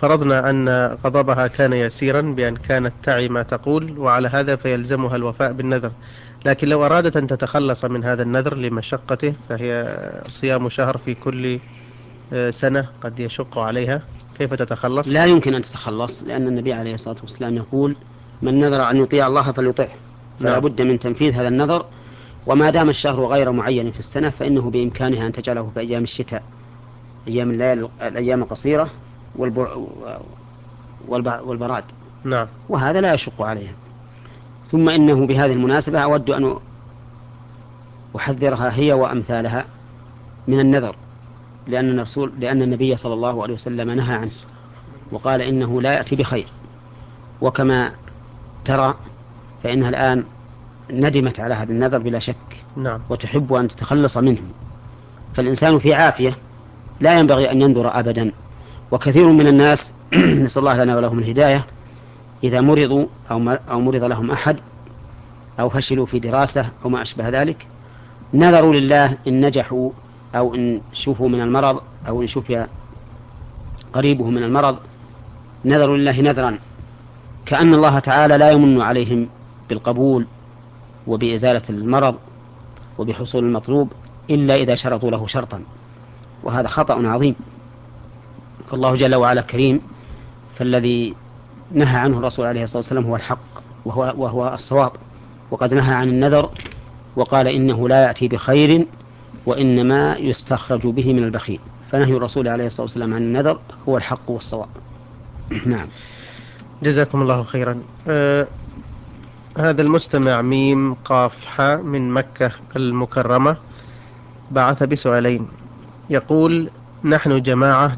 فرضنا أن غضبها كان يسيرا بأن كانت تعي ما تقول، وعلى هذا فيلزمها الوفاء بالنذر. لكن لو أرادت أن تتخلص من هذا النذر لمشقته، فهي صيام شهر في كل سنة قد يشق عليها، كيف تتخلص؟ لا يمكن أن تتخلص، لأن النبي عليه الصلاة والسلام يقول: من نذر أن يطيع الله فليطعه. فلا نعم. بد من تنفيذ هذا النذر. وما دام الشهر غير معين في السنة فإنه بإمكانها أن تجعله في أيام الشتاء، أيام الليل، الأيام القصيرة والبراد، نعم. وهذا لا يشق عليها. ثم إنه بهذه المناسبة أود أن أحذرها هي وأمثالها من النذر، لأن النبي صلى الله عليه وسلم نهى عنه وقال إنه لا يأتي بخير. وكما ترى فإنها الآن ندمت على هذا النذر بلا شك، نعم. وتحب أن تتخلص منه. فالإنسان في عافية لا ينبغي أن ينذر أبدا. وكثير من الناس نسأل الله لنا ولهم الهداية، إذا مرضوا أو مرض لهم أحد أو فشلوا في دراسة أو ما أشبه ذلك، نذروا لله إن نجحوا أو إن شفوا من المرض أو إن شفي قريبه من المرض، نذروا لله نذرا كأن الله تعالى لا يمن عليهم بالقبول وبإزالة المرض وبحصول المطلوب إلا إذا شرطوا له شرطا، وهذا خطأ عظيم. فالله جل وعلا كريم، فالذي نهى عنه الرسول عليه الصلاة والسلام هو الحق وهو الصواب. وقد نهى عن النذر وقال إنه لا يأتي بخير وإنما يستخرج به من البخيل. فنهي الرسول عليه الصلاة والسلام عن النذر هو الحق والصواب. نعم. جزاكم الله خيرا. هذا المستمع ميم قاف حاء من مكة المكرمة بعث بسؤالين. يقول: نحن جماعة